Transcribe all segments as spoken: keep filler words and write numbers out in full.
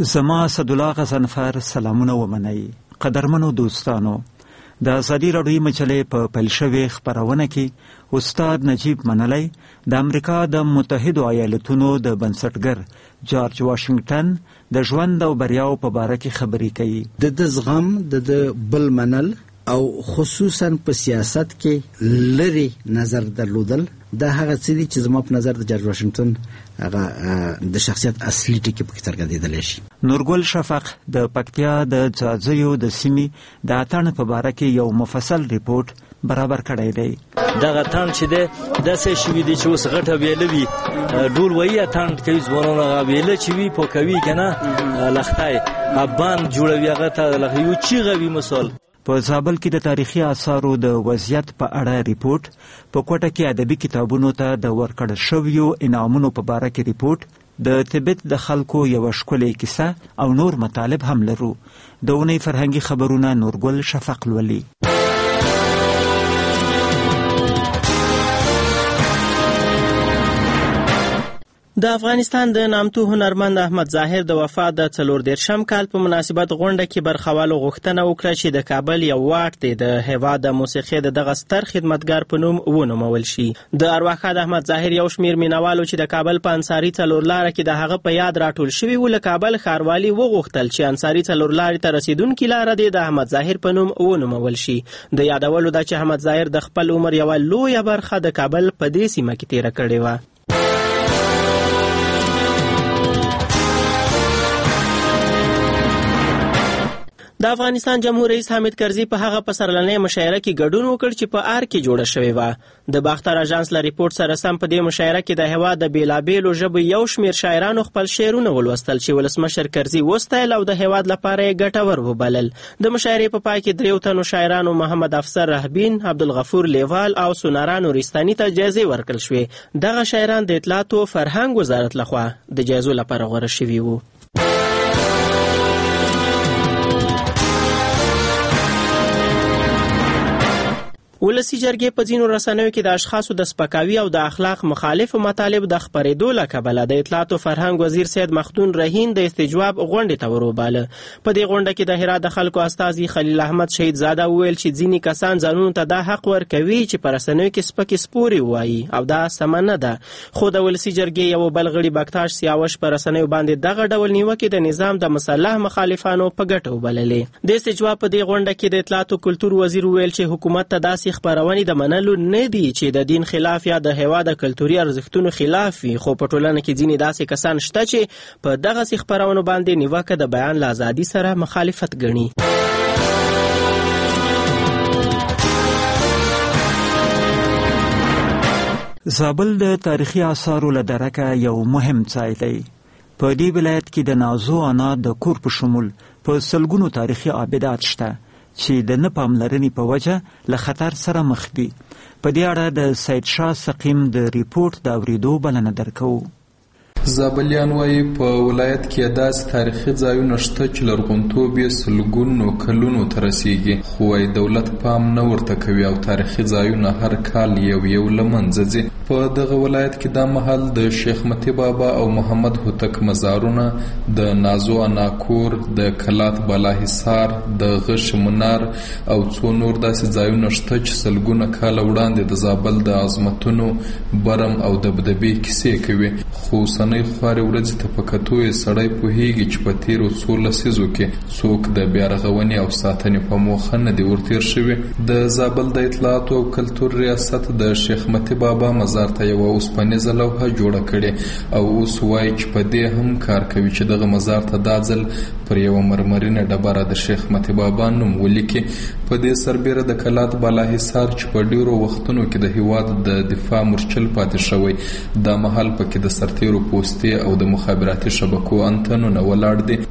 زما اسدالله غضنفر سلامونه ومنئ. قدرمنو دوستانو، د ازادي راډیو مجلې په پیل شوې خپرونه کې استاد نجیب منلی د امریکا د متحدو ایالتونو د بنسټګر جارج واشنګټن د ژوند او بریاو په باره کې خبرې کوي. د د زغم د بل منل او خصوصا په سیاست کې لري نظر درلودل دا هغه څه دي چې زما په نظر د جارج واشنګټن هغه د شخصیت اصلي ټکي په کې څرګندېدلی شي. نورګل شفق د پکتیا د ځاځیو د سیمې د اتڼ په باره کې یو مفصل ریپورت برابر کړی دی. دغه اتڼ چې دی داسې شوي دي چې اوس غټه ویله وي ډول وایي اتڼ کوي ځوانان هغه ویله چې وي پوکوي که نه لښتی ابان جوړوي هغه ته یو چیغه وي مثال. په زابل کې د تاریخي آثارو د وضعیت په اړه ریپورت، په کوټه کې ادبي کتابونو ته د ورکړل شویو انعامونو په باره کې ریپورت، د تبت د خلکو یوه ښکلې کیسه او نور مطالب هم لرو. د اونۍ فرهنګي خبرونه نورګل شفق لولي. د افغانستان د نامتو هنرمند احمد ظاهر د وفات د څلور دېرشم کال په مناسبت غونډه کې برخوالو غوښتنه وکړه چې د کابل یو واټ دی د هېواد د موسیقۍ د دغه ستر خدمتګار په نوم ونومول شي. د ارواښاد احمد ظاهر یو شمېر مینوالو چې د کابل په انصاري څلورلاره کې د هغه په یاد راټول شوي وو له کابل ښاروالي وغوښتل چې انصاري څلورلارې ته رسیدونکې لاره دی د احمد ظاهر په نوم ونومول شي. د یادولو ده چې احمد ظاهر د خپل عمر یوه لویه برخه د کابل په دې سیمه کې تېره کړې وه. د افغانستان جمهور رئیس حامد کرزي په هغه پسرلنۍ مشاعره کې ګډون وکړ چې په ار کې جوړه شوې وه. د باختر اژانس له ریپورت سره سم په دې مشاعره کې د هېواد د بېلابېلو ژبو یو شمېر شاعرانو خپل شعرونه ولوستل چې ولسمشر کرزي وستایل او د هېواد لپاره یې ګټور وبلل. د مشاعرې په پای کې دریو تنو شاعرانو محمد افسر رهبین، عبدالغفور لیوال او سونارا نورستاني ته جایزې ورکړل شوې. دغه شاعران د اطلاعاتو فرهنګ وزارت لخوا د جایزو لپاره غوره شوي وو. ولسي جرګې په ځینو رسنیو کې د اشخاصو د سپکاوي او د اخلاق مخالفو مطالب د خپرېدو له کبله د اطلاعاتو فرهنګ وزیر سید مخدون رهین د استجواب غونډې ته وروباله. په دې غونډه کې د هرات د خلکو استازي خلیل احمد شهید زاده وویل چې ځینې کسان ځانونو ته دا حق ورکوي چې په رسنیو کې سپکې سپورې ووایي او دا سمه نه ده. خو د ولسي جرګې یو بل غړي بکتاش سیاوش په رسنیو باندې دغه ډول نیوکې د نظام د مسلح مخالفانو په ګټه وبللې. د استجواب په دې غونډه کې د اطلاعاتو کلتور وزیر وویل چې حکومت ته داسې خپرونې د منلو نه دي چې د دین خلاف یا د هېواد د کلتوري ارزښتونو خلاف وي. خو په ټولنه کې ځینې داسې کسان شته چې په دغسې خپرونو باندې نیوکه د بیان له ازادي سره مخالفت ګڼي. زابل د تاریخي آثارو له درکه یو مهم ځای دی. په دې ولایت کې د نازو انا د کور په شمول په سلګونو تاریخي آبدات شته چې د نه پاملرنې په وجه له خطر سره مخ دي. په دې اړه د سید شاه سقیم د ریپورت د اورېدو بلنه درکوو. زابلیان وایي په ولایت کې داسې تاریخي ځایونه شته چې لرغونتوب یې سلګونو کلونو ته رسیږي، خو وایي دولت پام نه ورته کوي او تاریخي ځایونه هر کال یو یو له منځه ځي. په دغه ولایت کې دا مهال د شیخ متی بابا او محمد هوتک مزارونه، د نازو انا کور، د کلات بالا حصار، د غش منار او څو نور داسې ځایونه شته چې سلګونه کاله وړاندې د زابل د عظمتونو، برم او دبدبې کیسې کوي. خو نه خوارې ورځې ته په کتو یې سړی پوهېږي چې په تېرو څو لسیزو کې څوک د بیارغونې او ساتنې په موخه نه دي ورتېر شوي. د زابل د اطلاعاتو او کلتور ریاست د شیخ متی بابا مزار ته یوه اوسپنیزه لوحه جوړه کړې او اوس وایي چې په دې هم کار کوي چې دغه مزار ته دا ځل پر یوه مرمرینه ډبره د شیخ متی بابا نوم ولیکي. په دې سربیره د کلات بالا حصار چې په ډېرو وختونو کې د هېواد د دفاع مورچل پاتې شوی، دا مهال پکې د سرتېرو پوستې او د مخابراتي شبکو انتنونه ولاړ دي.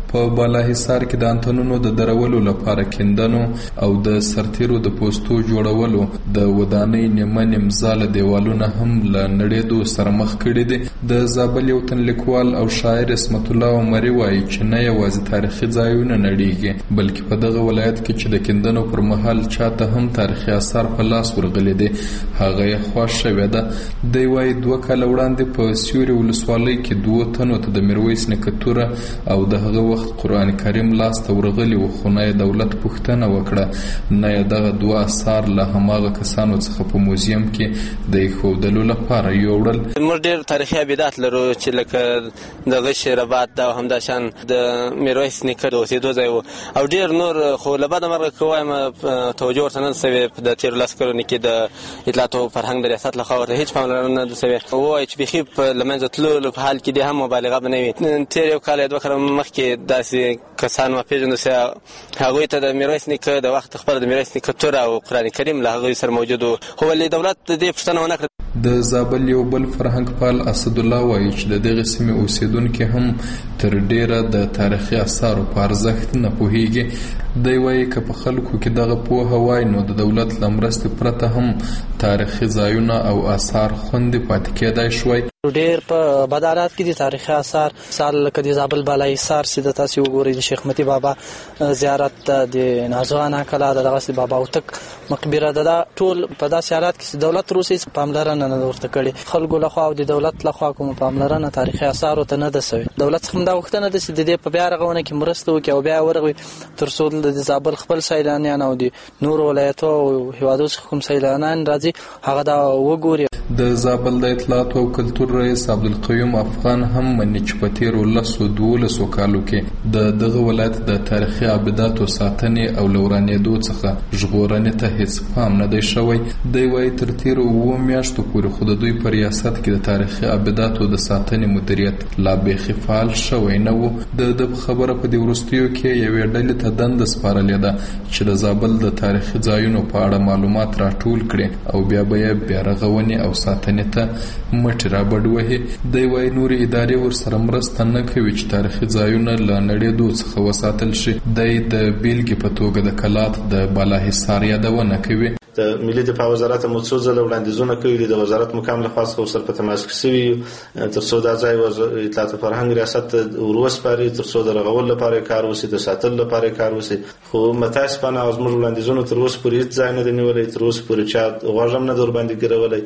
په بالاحصار کې د انتنونو د درولو لپاره کیندنو او د سرتیرو د پوستو جوړولو د ودانۍ نیمه نیمزاله دیوالونه هم له نړېدو سره مخ کړي دي. د زابل یو تن لیکوال او شاعر اسمت الله عمري وایي چې نه یوازې تاریخي ځایونه نړېږي بلکې په دغه ولایت کې چې د کیندنو پر مهال چاته هم تاریخي آثار په لاس ورغلي دي هغه یې خوښ شوې ده. دی وایي دوه کاله وړاندې په سیوري ولسوالۍ کې دوه تنو ته د میرویس نیکه توره او د هغه وخت قرآن کریم لاس ته ورغلی و خو نه یې دولت پوښتنه وکړه نه یې دغه دوه آثار له هماغه کسانو څخه په موزیم کې د ایښودلو لپاره یوړل. موږ ډېر تاریخي ابدات لرو چې لکه دغه شیرآباد دا او همداشان د میرویس نیکه د اوسېدو ځای و او ډېر نور خو له بده مرغه که وایم توجه ورته نه ده سوې د تېرو لس کلونو کې د اطلاعات او فرهنګ د ریاست لخوا ورته هېڅ پاملرنه نه ده سوې. ووایي چې بیخي په له منځه تللو په حال کې دې هم مبالغه به نه وي. تېر یو کال یا دوه کاله مخکې داسې کسان وپېژندو چې هغوی ته د میرویس نیکه د وخت خپله د میرویس نیکه توره او قرآن کریم له هغوی سره موجود و خو ولې دولت د دې پوښتنه ونه کړه. د زابل یو بل فرهنګ پال اسدالله وایي چې د دغې سیمې اوسېدونکي هم تر ډېره د تاریخي آثارو په ارزښت نه پوهېږي. دی وایي که په خلکو کې دغه پوهه وای نو د دولت له مرستې پرته هم تاریخي ځایونه او آثار خوندي پاتې کېدای شوی. ډېر په بد حالات کې دي تاریخي آثار سال لکه د زابل بالاحصار چې د تاسې وګورئ د شیخ متی بابا زیارت د نازو انا کلا د دغسې بابا هوتک مقبره ده دا ټول په داسې حالات کې چې دولت تر اوسه هېڅ پاملرنه نه ده ورته کړې. خلکو لخوا او د دولت لخوا کومه پاملرنه تاریخي آثارو ته نه ده سوې. دولت څخه هم دا غوښتنه ده چې د دې په بیا رغونه کې مرسته وکړي او بیا ورغوي تر څو د زابل خپل سیلانیان او د نورو ولایتو او هېوادو څخه کوم سیلانیان راځي هغه دا وګوري. د زابل د اطلاعات او کلتور رئیس عبدالقیوم افغان هم مني چې په تېرو لسو دولسو کالو کې د دغه ولایت د تاریخي ابداتو ساتنې او له ورانېدو څخه ژغورنې ته هېڅ پام نه دی شوی. دی وایي تر تېرو اووه میاشتو پورې خو د دوی په ریاست کې د تاریخي ابداتو د ساتنې مدیریت لا بیخي فعال شوی نه و. د ده په خبره په دې وروستیو کې یوې ډلې ته دنده سپارلې ده چې د زابل د تاریخي ځایونو په اړه معلومات راټول کړي او بیا به یې بیا رغونې او ساتنې ته مټې رابډ وهي. دی وایي نورې ادارې ورسره مرسته نه کوي چې تاریخي ځایونه له نړېدو څخه وساتل شي. دی د بیلګې په توګه د کلات د بالاحصار یادونه کوي. د ملي دفاع وزارت مو څو ځله وړاندیزونه کوي د وزارت مقام له خوا څخه ورسره په تماس کې سوي تر څو دا ځای اطلاعات او فرهنګ ریاست وروسپاري تر څو د رغولو لپاره کار وشي د ساتلو لپاره کار وشي خو متاسفانه از موږ وړاندیزونه تر اوسه پورې هېڅ ځای نه دی نیولی تر اوسه پورې چا غوږ هم نه ده ورباندې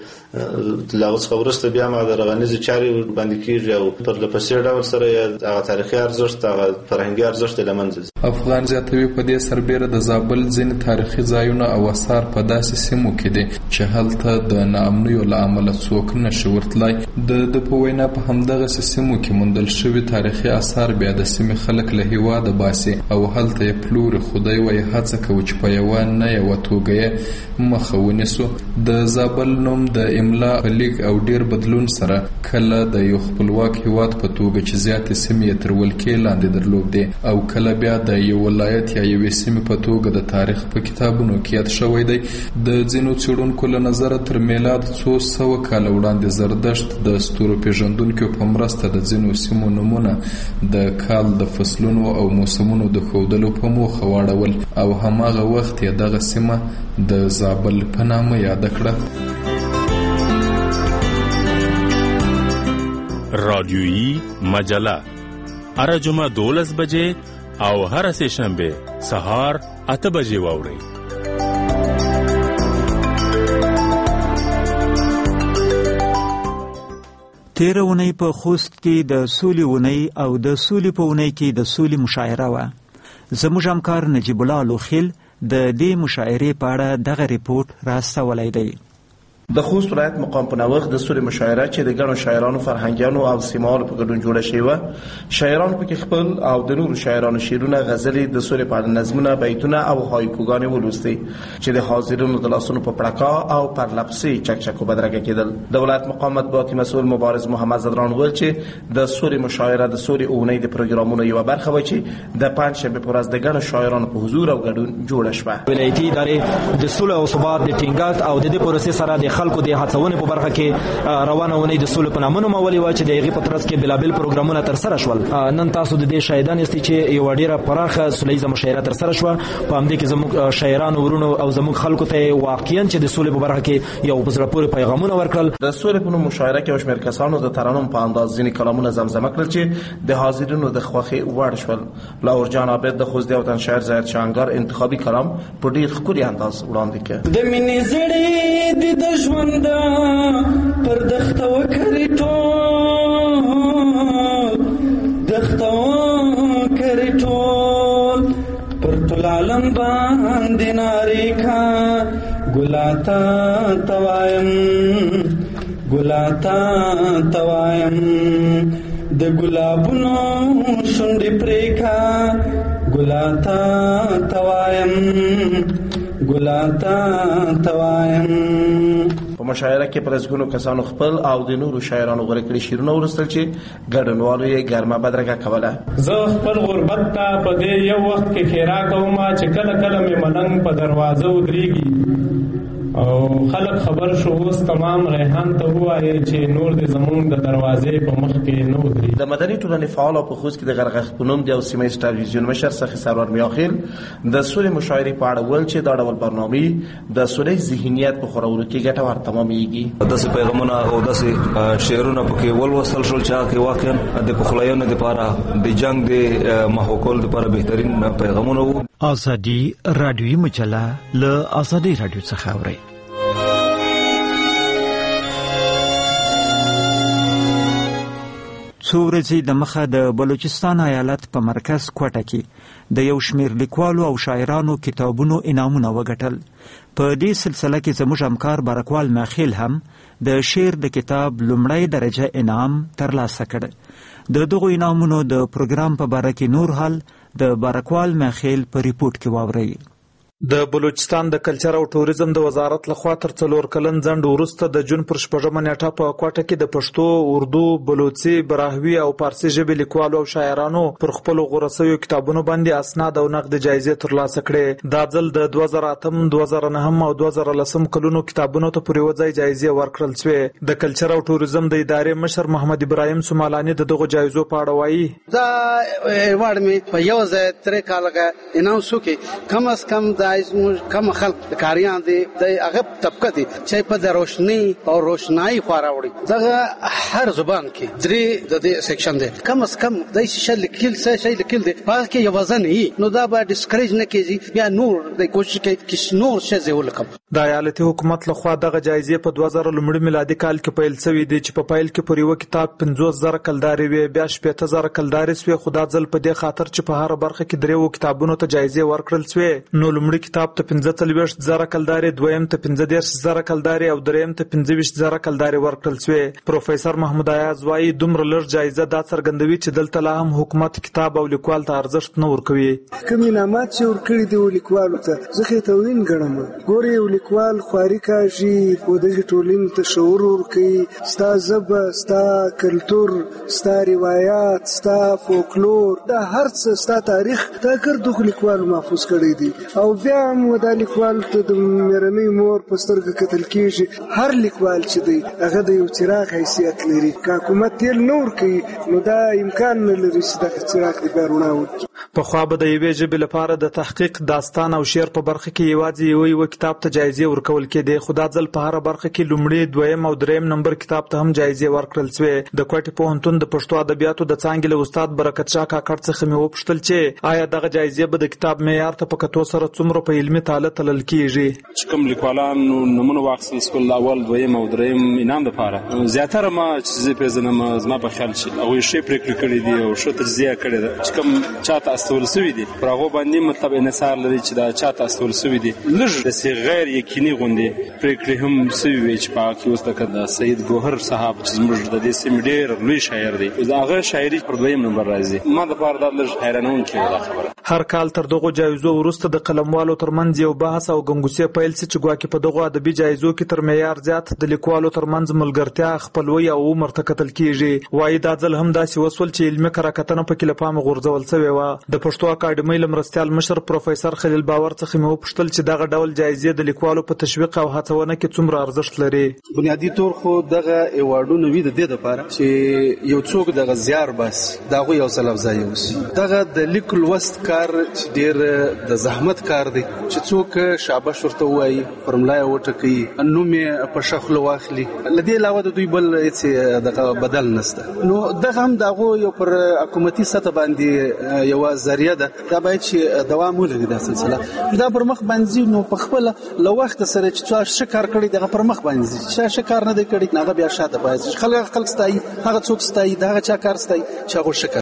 ګیرولی. له هغه څخه وروسته بیا هم د رغنیزې چارې ورباندې کېږي او پرله پسې ډول سره یې هغه تاریخي ارزښت هغه فرهنګي ارزښت یې له منځه ځي. افغان زیاتوي په دې سربیره د زابل ځینې تاریخي ځایونه او آثار په داسې سیمو کې دي چې هلته د ناامنیو له امله څوک نشي ورتلی. د ده په وینا په همدغسې سیمو کې موندل شوي تاریخي آثار بیا د سیمې خلک له هېواده باسي او هلته یې پلوري. خو دی وایي هڅه کوي چې په یوه نه یوه توګه یې مخه ونیسو. د زابل نوم د املا په لیک او ډیر بدلون سره کله د یو خپلواک هېواد په توګه چې زیاتې سیمې یې تر ولکې لاندې درلودې او کله بیا د یو ولایت یا یوې سیمې په توګه د تاریخ په کتابونو کې یاد شوی دی. د ځینو څېړونکو له نظره تر میلاد څو سوه کاله وړاندې زردشت د ستورو پېژندونکو په مرسته د ځینو سیمو نومونه د کال د فصلونو او موسمونو د ښودلو په موخه واړول او هماغه وخت یې دغه سیمه د زابل په نامه یاده کړه. رادیویی مجله هر جمعه دولس بجې او هر سه شنبه سهار اته بجې واورئ. تیره اونۍ په خوست کې د سولې اونۍ او د سولې په اونۍ کې د سولې مشاعره وه. زموږ همکار نجیب الله لوخیل د دې مشاعرې په اړه دغه ریپورټ راستولی دی. د خوست ولایت مقام په نوښت د سولې مشاعره چې د ګڼو شاعرانو فرهنګیانو او سیمهوالو په ګډون جوړه شوې وه. شاعرانو پکې خپل او د نورو شاعرانو شعرونه، غزلې، د سولې په اړه نظمونه، بیتونه او هایکوګانې ولوستې چې د حاضرینو د لاسونو په پړکا او پرلپسې چکچکو بدرګه کېدل. د ولایت مقام مطبوعاتي مسؤل مبارز محمد زدران وویل چې د سولې مشاعره د سولې اونۍ د پروګرامونو یوه برخه وه چې د پنجشنبې په ورځ د ګڼو شاعرانو په حضور او ګډون جوړه شوه. ولایتي ادارې د سولې او ثبات د ټینګښت او د دې پروسې سره د خلکو د هڅونې په برخه کې روانه ونې د سولې په نامه نومولې وه چې د هغې په ترڅ کې بېلابېل پروګرامونه ترسره شول. نن تاسو د دې شاهدان یاستئ چې یوه ډېره پراخه سوله ییزه مشاعره ترسره شوه. په همدې کې زموږ شاعرانو ورونو او زموږ خلکو ته واقعا چې د سولې په برخه کې یو په زړه پورې پیغامونه ورکړل. د سولې په نوم مشاعره کې یو شمېر کسانو د ترنم په انداز ځینې کلامونه زمزمه کړل چې د حاضرینو د خوښې وړ شول. لاهورجان عابد د خوزدې وطن شاعر زاهد شانګر انتخابي کلام په ډېر ښکلي انداز وړاندې کړ. د مینې زړې دي د ژونده پر دښته وکرې ټول دښته وکرې ټول پر ټول عالم باندې نارې کا ګلاتا توایم ګلاتا توایم د ګلابونو شونډې پرې کا ګلاتا توایم ګلاتا توایم. په مشاعره کې پر ازګونو کسانو خپل او د نورو شاعرانو غوړه کړي شعرونه ورسل چې ګډونوالو یې ګرمه بدرګه کوله. زه خپل غربت ته په دې یو وخت کې خیرا کوم چې کله کله مې ملنګ په دروازه ودرېږي او خلک خبر شو اوس تمام ریحان ته ووایي چې نور د زمونږ د دروازې په مخ کې نه ودرېږي. د مدني ټولنې فعال او په خوست کې د غرغښ په نوم د یو سیمه ییز ټلویزیون مشر سخي سرور میاخیل د سولې مشاعرې په اړه ویل چې دا ډول برنامې د سولې ذهنیت په خورولو کې ګټور تمامېږي. داسې پیغامونه او داسې شعرونه پکې ولوستل شول چې هغه واقعا د پخلاینې لپاره د جنگ د ماحول لپاره بهترین پیغامونه وو. ازادي رادیوي مجله له ازادي رادیو څخه اوري. څو ورځې د مخه د بلوچستان ایالت په مرکز کوټه کې د یو شمېر لیکوالو او شاعرانو کتابونو انعامونه وګټل. په دې سلسله کې زموږ همکار بارکوال میاخیل هم د شعر د کتاب لومړی درجه انعام ترلاسه کړ. د دغو انعامونو د پروګرام په باره کې نور حال د بارکوال میاخیل په ریپورت کې واورئ. د بلوچستان د کلچر او ټوریزم د وزارت لخوا تر څلور کلن ځنډ وروسته د جون پر شپږمه نیټه په کوټه کې د پښتو، اردو، بلوچي، براهوي او فارسي ژبې لیکوالو او شاعرانو پر خپلو غوره شویو کتابونو باندې اسناد او نقد جایزې ترلاسه کړې. دا ځل د دوه زره اتم، دوه زره نهم او دوه زره لسم کلونو کتابونو ته پر یو ځای جایزې ورکړل شوې. د کلچر او ټوریزم د ادارې مشر محمد ابراهیم سومالاني د دغو جایزو په اړه وایي. دا ایوارډ مې په یو ځای ترې کاله اناونس وکړي، کم از کم د کم خلک کاریان دي د هغه طبقه دي چې په د روشنی او روشنايي خو راوړي. دغه هر زبان کې درې د دې سیکشن دي، کم از کم د شي لیکل څه شي لیکل دي پاره کې یو وزن یې نو دا به ډیسکریج نه کیږي، بیا نور د کوشش کوي چې نور څه زه ولکم. د ایالتي حکومت لخوا دغه جایزې په دوه زره لومړي میلادي کال کې پیل شوې دي چې په پیل کې پر یو کتاب پنځوس زره کلدارې وي، بیا شپېته زره کلدارې شوې، خو دا ځل په دې خاطر چې په هر برخه کې درېو کتابونو ته جایزې ورکړل شوې. نو لومړي کتاب ته پنځه څلوېښت زره کلدارې، دویم ته پنځه دېرش زره کلدارې او دریم ته پنځه ویشت زره کلدارې ورکړل شوې. پروفیسر محمود ایاز وایي دومره لږ جایزه دا څرګندوي چې دلته لا هم حکومت کتاب او لیکوال ته ارزښت نه ورکوي. کوم انعامات چې ورکړي دي لیکوالو ته زه خې توهین ګڼم. ګورې یو لیکوال خواري کاږي او دغه ټولنې ته شعور ورکوي، ستا ژبه، ستا کلتور، ستا روایات، ستا فولکلور، دا هر څه، ستا تاریخ، دا کار دغه لیکوالو محفوظ کړی دي. او بیا هم دا لیکوال ته د مېرمنې مور په سترګه کتل کېږي. هر لیکوال چې دی هغه د یو څراغ حیثیت لري. که حکومت تیل نه ورکوي نو دا امکان نه لري چې دغه څراغ د بیا رڼا وکړي. پخوا به د یوې ژبې لپاره د تحقیق، داستان او شعر په برخه کې یوازې یو یو کتاب ته جایزې ورکول کېدې، خو دا ځل په هره برخه کې لومړی، دویم او دریم نمبر کتاب ته هم جایزې ورکړل شوې. د کوټې پوهنتون د پښتو ادبیاتو د څانګې له استاد برکت شاه کاکړ څخه مې وپوښتل چې آیا دغه جایزې به د کتاب معیار ته په کتو سره څومره په علمي تاله تلل کېږي. چې کوم لیکوالان نومونه واخیستل شول اول، دویم او دریم انعام دپاره، زیاتره ما چې زه پېژنم زما په خیال چې هغوی ښې پرېکړې کړې دي او ښه تجزیه کړې ده. چې کوم چاته استول شوي دي پر هغو باندې مطلب انحصار لري چې دا چاته استول شوي دي. لږ داسې غیر یقیني غوندې پرېکړې هم شوي وي چې په هغه کې اوس لکه د سید ګوهر صاحب چې زموږ د دې سیمې ډېر لوی شاعر دی، د هغه شاعري پر دویم نمبر راځي. ما دپاره دا لږ حیرانونکې وه دا خبره. هر کال تر دغه جایزو وروسته د قلموالو ترمنځ یو بحث او ګنګوسې پیل سي چې ګواکې په دغه ادبي جایزو کې تر معیار زیات د لیکوالو ترمنځ ملګرتیا خپلوي او عمر ته کتل کیږي. وایي دا ځل هم داسې وسول چې علمي کره کتنه پکې له پامه غورځول سوې وه. د پښتو اکاډمۍ له مرستیال مشر پروفیسر خلیل باور څخه مې وپوښتل چې دغه ډول جایزې د لیکوالو په تشویق او هڅونه کې څومره ارزښت لري. بنیادی طور خو دغه ایوارډونه وي د دې لپاره چې یو څوک دغه زیار بس دغه یو ځل افزایي وسی. دغه د لیک لوست کار چې ډېر د زحمت کار دی چې څوک شاباش ورته وایي پرملای وټکي نوم یې په شخلو واخلي. لدې علاوه د دوی بل هیڅ دغه بدل نشته. نو دغه هم دغه یو پر حکومتي سطح باندې یو ذریعہ ده. دا باید چې دوام ولري دا سلسله. دا پر مخ باندې نو په خپل لو وخت سره چې څه شکار کړی دغه پر مخ باندې چې شکار نه دی کړی هغه بیا شاته باید خلک خلک ستایي هغه څوک ستایي دا چا کار ستایي چې هغه شکار